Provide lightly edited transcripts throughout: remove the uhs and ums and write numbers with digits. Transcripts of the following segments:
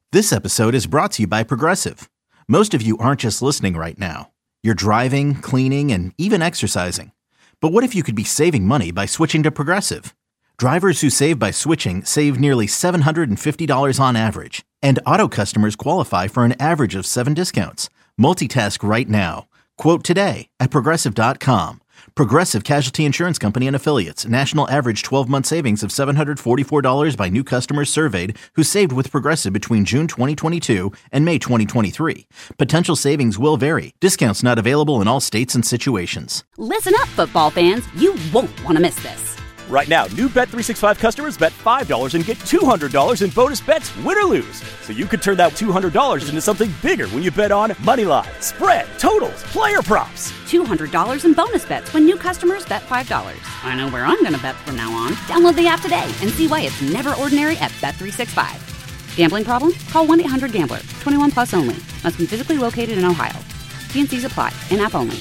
This episode is brought to you by Progressive. Most of you aren't just listening right now. You're driving, cleaning, and even exercising. But what if you could be saving money by switching to Progressive? Drivers who save by switching save nearly $750 on average. And auto customers qualify for an average of 7 discounts. Multitask right now. Quote today at Progressive.com. Progressive Casualty Insurance Company and Affiliates. National average 12-month savings of $744 by new customers surveyed who saved with Progressive between June 2022 and May 2023. Potential savings will vary. Discounts not available in all states and situations. Listen up, football fans. You won't want to miss this. Right now, new Bet365 customers bet $5 and get $200 in bonus bets, win or lose. So you could turn that $200 into something bigger when you bet on moneyline, spread, totals, player props. $200 in bonus bets when new customers bet $5. I know where I'm going to bet from now on. Download the app today and see why it's never ordinary at Bet365. Gambling problem? Call 1-800-GAMBLER. 21 plus only. Must be physically located in Ohio. T&Cs apply. In-app only.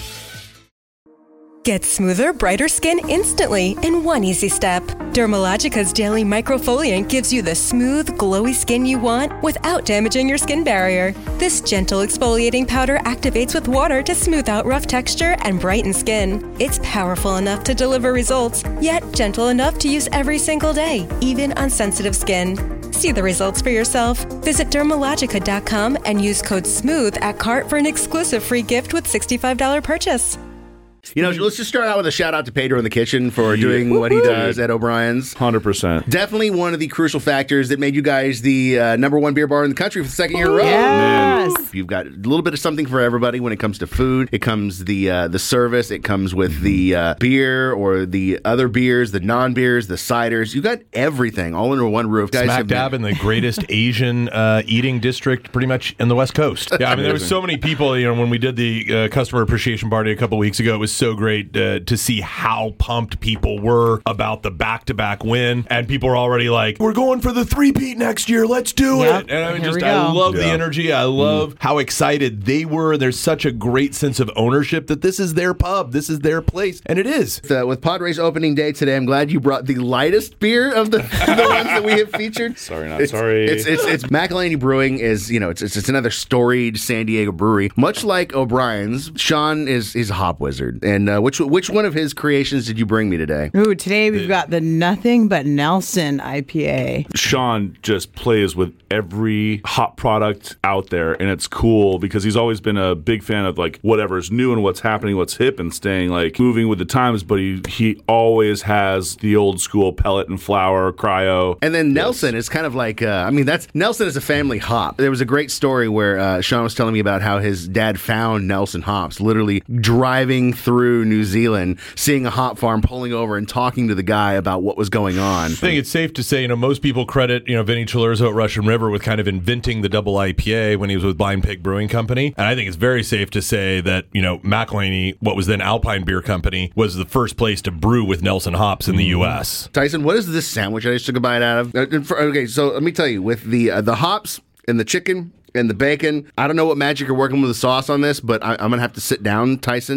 Get smoother, brighter skin instantly in one easy step. Dermalogica's daily microfoliant gives you the smooth, glowy skin you want without damaging your skin barrier. This gentle exfoliating powder activates with water to smooth out rough texture and brighten skin. It's powerful enough to deliver results, yet gentle enough to use every single day, even on sensitive skin. See the results for yourself. Visit Dermalogica.com and use code SMOOTH at cart for an exclusive free gift with $65 purchase. You know, let's just start out with a shout out to Pedro in the kitchen for doing what he does at O'Brien's. 100%. Definitely one of the crucial factors that made you guys the number one beer bar in the country for the second year in a row. Yes. You've got a little bit of something for everybody when it comes to food. It comes the service. It comes with the beer or the other beers, the non-beers, the ciders. You got everything all under one roof. Guys Smack dab in the greatest Asian eating district pretty much in the West Coast. Yeah, I mean, there was so many people, you know, when we did the customer appreciation party a couple weeks ago, it was so great to see how pumped people were about the back-to-back win, and people were already like, we're going for the three-peat next year, let's do it. And I love the energy. I love how excited they were. There's such a great sense of ownership that this is their pub, this is their place, and it is. With Padres opening day today, I'm glad you brought the lightest beer of the ones that we have featured. Sorry, not sorry. It's McElhaney Brewing is, you know, it's another storied San Diego brewery. Much like O'Brien's, Sean is a hop wizard. And which one of his creations did you bring me today? Ooh, today we've got the Nothing But Nelson IPA. Sean just plays with every hop product out there, and it's cool because he's always been a big fan of like whatever's new and what's happening, what's hip, and staying like moving with the times, but he always has the old school pellet and flour, cryo. And then Nelson is kind of like, Nelson is a family hop. There was a great story where Sean was telling me about how his dad found Nelson hops, literally driving through New Zealand, seeing a hop farm, pulling over and talking to the guy about what was going on. I think it's safe to say, you know, most people credit, you know, Vinny Chilurzo at Russian River with kind of inventing the double IPA when he was with Blind Pig Brewing Company. And I think it's very safe to say that, you know, McElhaney, what was then Alpine Beer Company, was the first place to brew with Nelson hops in the U.S. Tyson, what is this sandwich I just took a bite out of? Okay, so let me tell you, with the hops and the chicken and the bacon, I don't know what magic you're working with the sauce on this, but I'm going to have to sit down, Tyson.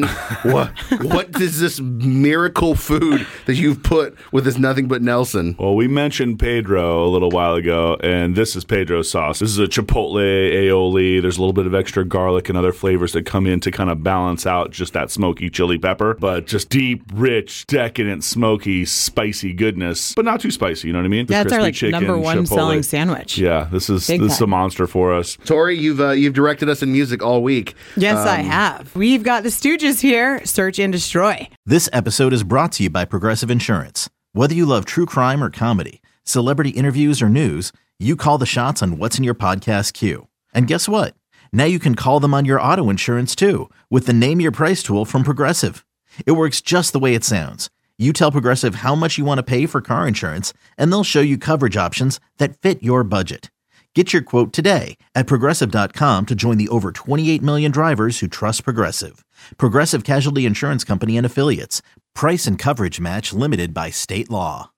What is this miracle food that you've put with this Nothing But Nelson? Well, we mentioned Pedro a little while ago, and this is Pedro's sauce. This is a chipotle aioli. There's a little bit of extra garlic and other flavors that come in to kind of balance out just that smoky chili pepper, but just deep, rich, decadent, smoky, spicy goodness, but not too spicy, you know what I mean? That's our chicken, number one chipotle. selling sandwich. Yeah, this is a monster for us. Tori, you've directed us in music all week. Yes, I have. We've got the Stooges here, Search and Destroy. This episode is brought to you by Progressive Insurance. Whether you love true crime or comedy, celebrity interviews or news, you call the shots on what's in your podcast queue. And guess what? Now you can call them on your auto insurance too with the Name Your Price tool from Progressive. It works just the way it sounds. You tell Progressive how much you want to pay for car insurance, and they'll show you coverage options that fit your budget. Get your quote today at Progressive.com to join the over 28 million drivers who trust Progressive. Progressive Casualty Insurance Company and Affiliates. Price and coverage match limited by state law.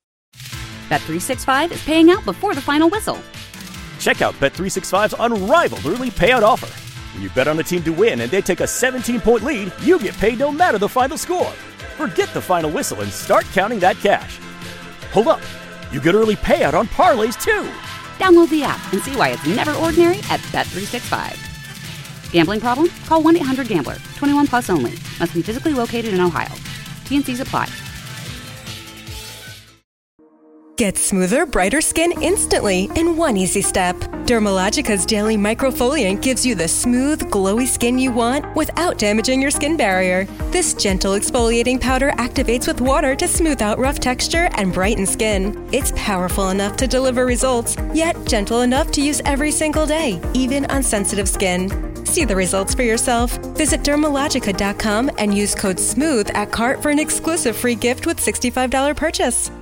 Bet365 is paying out before the final whistle. Check out Bet365's unrivaled early payout offer. When you bet on a team to win and they take a 17-point lead, you get paid no matter the final score. Forget the final whistle and start counting that cash. Hold up. You get early payout on parlays, too. Download the app and see why it's never ordinary at Bet365. Gambling problem? Call 1-800-GAMBLER. 21 plus only. Must be physically located in Ohio. T&Cs apply. Get smoother, brighter skin instantly in one easy step. Dermalogica's Daily Microfoliant gives you the smooth, glowy skin you want without damaging your skin barrier. This gentle exfoliating powder activates with water to smooth out rough texture and brighten skin. It's powerful enough to deliver results, yet gentle enough to use every single day, even on sensitive skin. See the results for yourself. Visit Dermalogica.com and use code SMOOTH at cart for an exclusive free gift with $65 purchase.